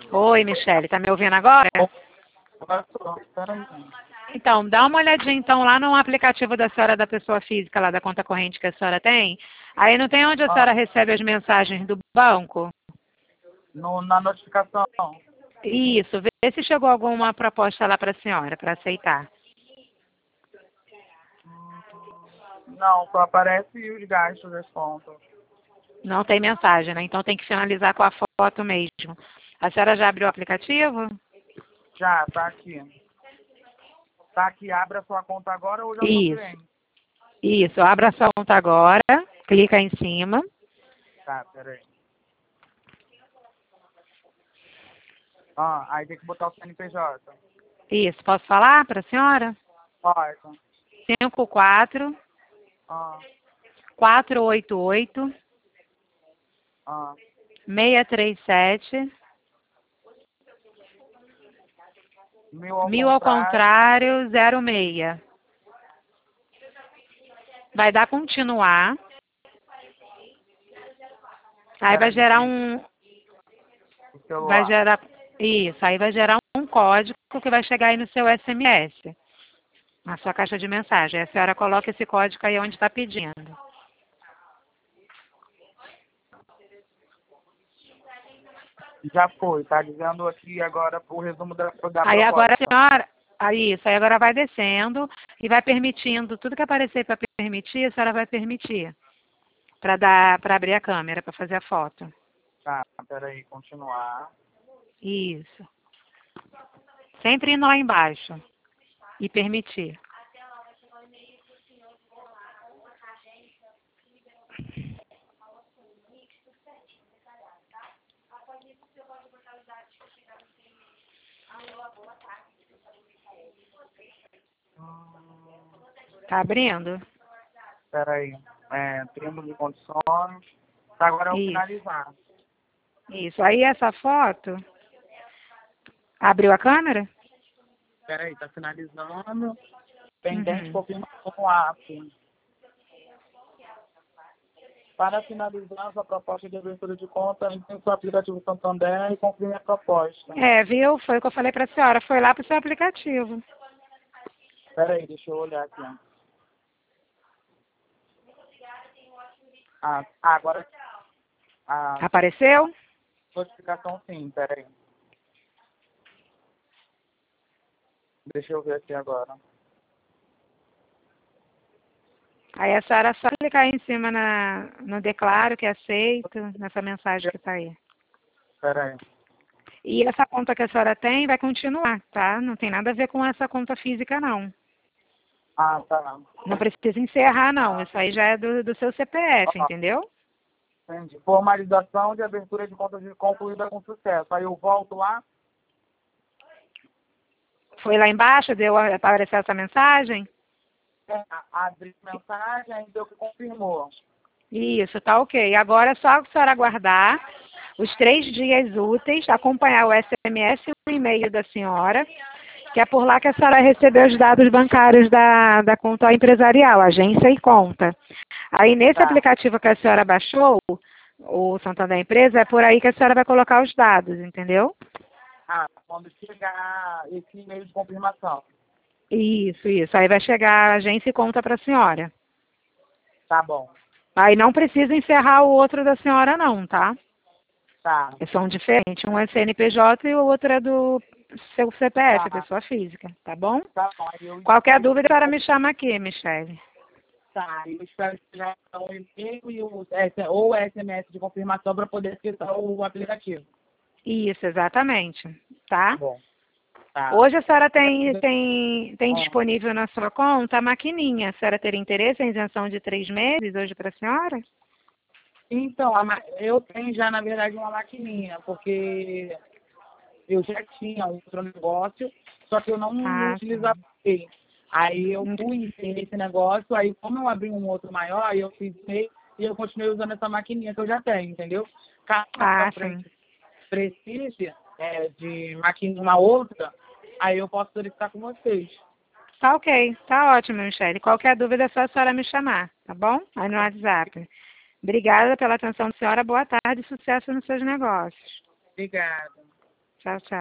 Oi, Michele, tá me ouvindo agora? Peraí. Então, dá uma olhadinha então lá no aplicativo da senhora da pessoa física, lá da conta corrente que a senhora tem. Aí não tem onde a senhora recebe as mensagens do banco? Na notificação. Isso, vê se chegou alguma proposta lá para a senhora, para aceitar. Não, só aparece os gastos das contas. Não tem mensagem, né? Então tem que finalizar com a foto mesmo. A senhora já abriu o aplicativo? Já, tá aqui. Tá aqui, abre a sua conta agora ou já sou Isso. cliente? Isso, abra a sua conta agora, clica em cima. Tá, peraí. Aí tem que botar o CNPJ. Isso, posso falar para a senhora? Pode. 54 Ah, 488 ah. 637 Mil 1000 ao ao contrário. contrário 06. Vai dar continuar. Aí vai Peraí, gerar gente. um. O Vai celular. gerar. Isso, aí vai gerar um código que vai chegar aí no seu SMS, na sua caixa de mensagem. Aí a senhora coloca esse código aí onde está pedindo. Já foi, tá dizendo aqui agora o resumo da Aí agora a proposta. senhora. Aí isso, aí agora vai descendo e vai permitindo, tudo que aparecer para permitir, a senhora vai permitir. Para abrir a câmera, para fazer a foto. Tá, peraí, continuar. Isso. Sempre indo lá embaixo. E permitir. Tá abrindo? Peraí. Termos de condições. Tá, agora eu vou Isso. finalizar. Isso. Aí essa foto. Abriu a câmera? Peraí, tá finalizando. Pendente Uhum. confirmação no app. Para finalizar sua proposta de abertura de conta, entre o seu aplicativo Santander e confirme a proposta. É, viu? Foi o que eu falei para a senhora. Foi lá para o seu aplicativo. Peraí, deixa eu olhar aqui. Agora a Apareceu? notificação sim, peraí. Deixa eu ver aqui agora. Aí a senhora só clicar aí em cima no declaro que aceito, nessa mensagem que está aí. Peraí. E essa conta que a senhora tem vai continuar, tá? Não tem nada a ver com essa conta física, não. Tá. Não precisa encerrar, não. Isso aí já é do seu CPF, Ó, entendeu? entendi. Formalização de abertura de conta concluída com sucesso. Aí eu volto lá. Foi lá embaixo, deu aparecer essa mensagem? Abri mensagem, aí deu que confirmou. Isso, tá ok. Agora é só a senhora aguardar os 3 dias úteis, acompanhar o SMS e o e-mail da senhora, que é por lá que a senhora recebeu os dados bancários da conta empresarial, agência e conta. Aí nesse Tá. aplicativo que a senhora baixou, o Santander Empresa, é por aí que a senhora vai colocar os dados, entendeu? Quando chegar esse e-mail de confirmação. Isso, isso. Aí vai chegar a agência e conta para a senhora. Tá bom. Aí não precisa encerrar o outro da senhora não, tá? Tá. São diferentes. Um é CNPJ e o outro é do seu CPF, Tá. pessoa física, tá bom? Tá bom. Aí eu Qualquer espero dúvida, a senhora me chama aqui, Michele. Tá, eu espero que já o e-mail e ou SMS de confirmação para poder acessar o aplicativo. Isso, exatamente. Tá Tá? bom. Tá. Hoje a senhora tem Ó, disponível na sua conta a maquininha. A senhora teria interesse em isenção de 3 meses hoje para a senhora? Então, eu tenho já, na verdade, uma maquininha, porque eu já tinha outro negócio, só que eu não Ah, utilizava ele. Aí eu fui encerrei esse negócio, aí como eu abri um outro maior, aí eu fiz e eu continuei usando essa maquininha que eu já tenho, entendeu? Caso mais pra sim. frente precise de maquininha uma outra, aí eu posso solicitar com vocês. Tá ok. Tá ótimo, Michele. Qualquer dúvida é só a senhora me chamar, tá bom? Aí no WhatsApp. Obrigada pela atenção da senhora. Boa tarde e sucesso nos seus negócios. Obrigada. Tchau, tchau.